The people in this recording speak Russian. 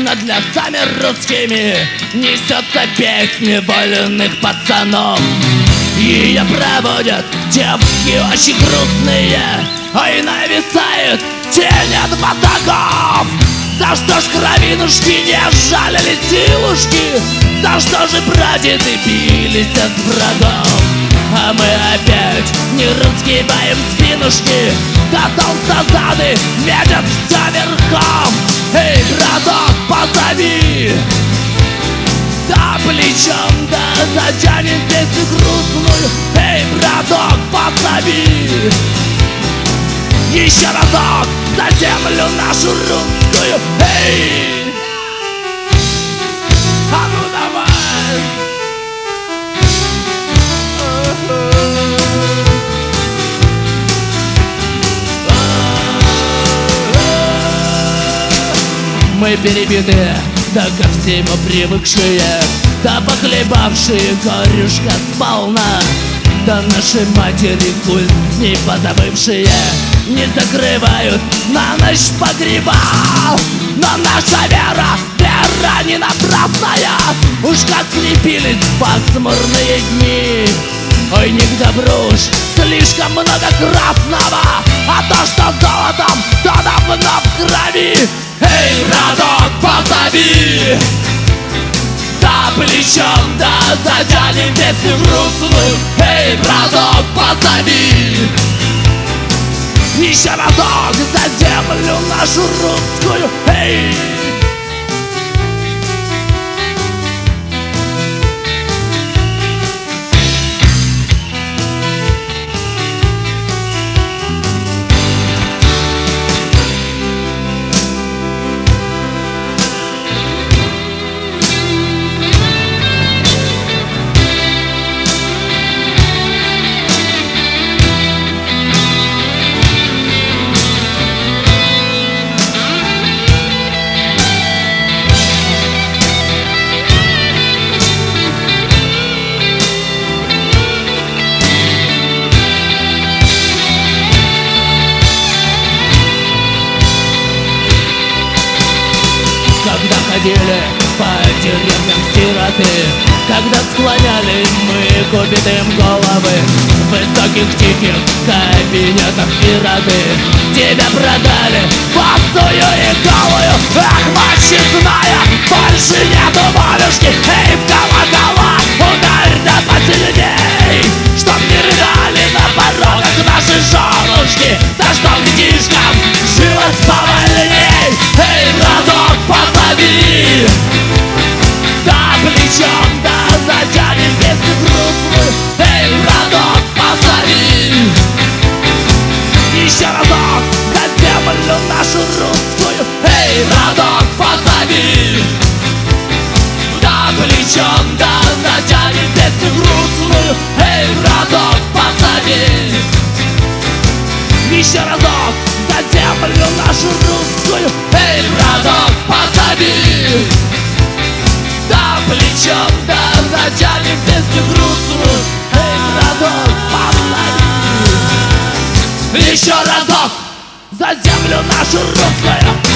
над лесами русскими несется песня вольных пацанов. Ее проводят девки очень грустные, и нависает тень от батагов. За что ж кровинушки не жалили силушки? За что же прадеды бились от врагов? А мы опять не раскиваем спинушки, да толстозады метят все верхом. Эй, браток, позови! Да плечом, да затянем песню грустную. Эй, браток, позови! Еще разок за землю нашу русскую. Эй! А ну давай! Мы перебитые, да ко всему привыкшие, да похлебавшие горюшка сполна, да наши матери культ не позабывшие не закрывают на ночь погреба. Но наша вера, вера не напрасная, уж как крепились пасмурные дни. Ой, не к добру уж слишком много красного, а то, что золотом, то давно в крови. Эй, браток, позови! Да плечом, да затянем песню грустную. Эй, браток, позови! Еще разок за землю нашу русскую. Эй! Когда ходили по деревням сироты, когда склоняли мы к убитым головы, в высоких тихих кабинетах пираты тебя продали босую и голую. Ах, мощная, больше нету волюшки. Эй, в колокола ударь да посильней, чтоб не рыдали на порогах наши женушки, да чтоб книжкам жилось повольней. Эй, браток, позови! Да плечом, да затянем песню грустную. Эй, браток, позови! Еще разок за землю нашу русскую. Эй, браток, позови! Да плечом, да затянем песню грустную. Эй, браток, позови! Еще разок за землю нашу русскую. Эй, браток, позови! Да плечом, да затянем песню грустную. Эй, браток, позови! Еще разок за землю нашу русскую.